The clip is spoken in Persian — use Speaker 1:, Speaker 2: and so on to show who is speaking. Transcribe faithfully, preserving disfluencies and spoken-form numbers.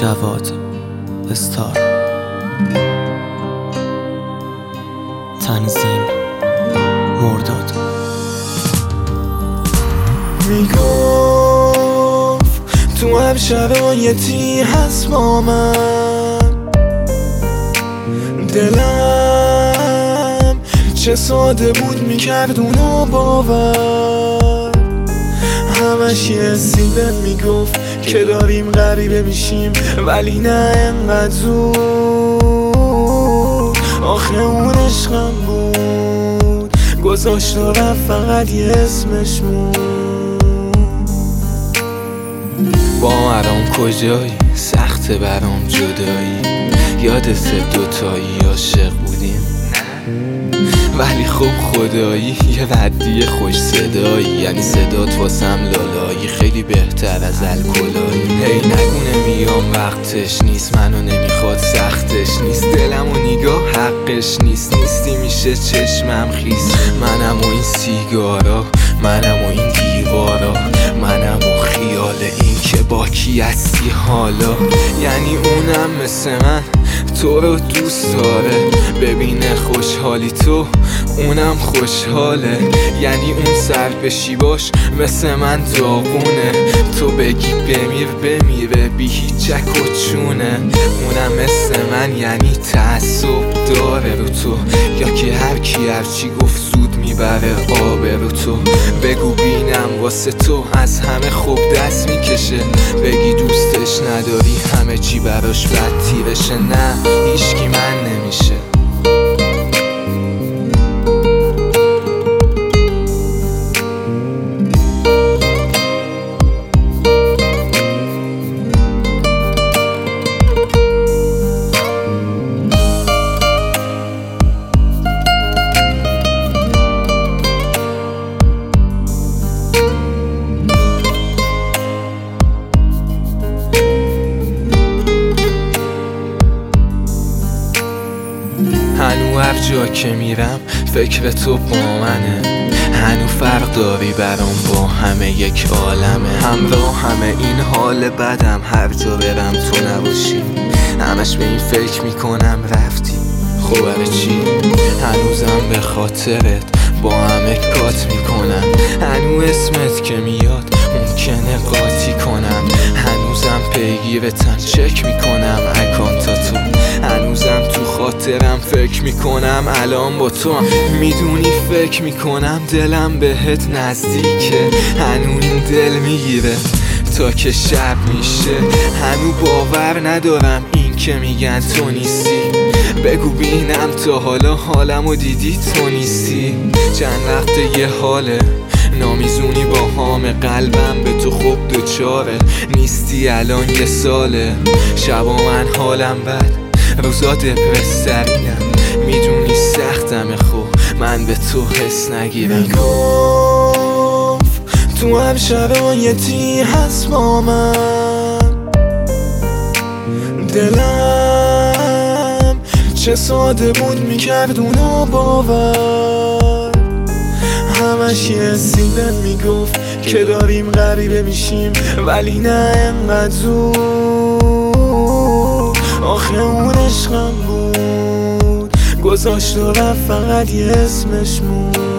Speaker 1: جواد استار. تنظیم مرداد.
Speaker 2: میگفت تو هم شرایطی هست با من، دلم چه ساده بود میکرد اونو باور. همش یه سیبه میگفت که داریم غریبه میشیم، ولی نه انقدر زود. آخه اون عشقم بود، گذاشت و رفت، فقط یه اسمش مون.
Speaker 3: با مرام کجایی؟ سخته برام جدایی. یادت دوتایی عاشق بودیم، ولی خب خدایی یه ردی خوش صدایی، یعنی صدات واسم لالایی، خیلی بهتر از الکلایی. هی نگونه میام وقتش نیست، منو نمیخواد سختش نیست، دلم و نگاه حقش نیست، نیستی میشه چشمم خیس. منم و این سیگارا، منم و این دیوارا، منم و خیال این که با کی هستی حالا. یعنی اونم مثل من تو رو دوست داره، ببینه خوشحالی تو اونم خوشحاله. یعنی اون سر بشی باش مثل من داغونه، تو بگی بمیر بمیره بی هیچ چک و چونه. اونم مثل من یعنی تعصب داره رو تو، یا که هر کی هرچی گفت زود میبره آبرو تو. بگو بینم واسه تو از همه خوب دست میکشه، بگی دوستش نداری همه چی براش بد تیرشه. نه هیچکی من نمیشه. هنو هر جا که میرم فکر تو با منه، هنو فرق داری برام با همه یک عالمه. همراه همه این حال بدم، هر جا برم تو نباشی، همش به این فکر میکنم رفتی خب برای چی. هنوزم به خاطرت با همه کات میکنم، هنو اسمت که میاد ممکنه قاطی کنم. هنوزم پیگیرتم چک میکنم اکانتاتو، هنوزم تو خاطرم فکر میکنم الان با تو. میدونی فکر میکنم دلم بهت نزدیکه، هنو این دل میگیره تا که شب میشه. هنو باور ندارم این که میگن تو نیستی، بگو بینم تا حالا حالمو دیدی تو نیستی. چند وقت یه حاله نامیزونی با هام قلبم به تو خوب دوچاره، نیستی الان یه ساله. شبا من حالم بد، روزا دپرس‌ترینم، میدونی سختمه خب من به تو حس نگیرم.
Speaker 2: میگفت تو هم شرایطی هست با من، دلم چه ساده بود میکرد اونو باور. همش یه سیبه میگفت که داریم غریبه میشیم، ولی نه انقدر زود. آخه اون عشقم بود، گذاشت و رفت، فقط یه اسمش مون.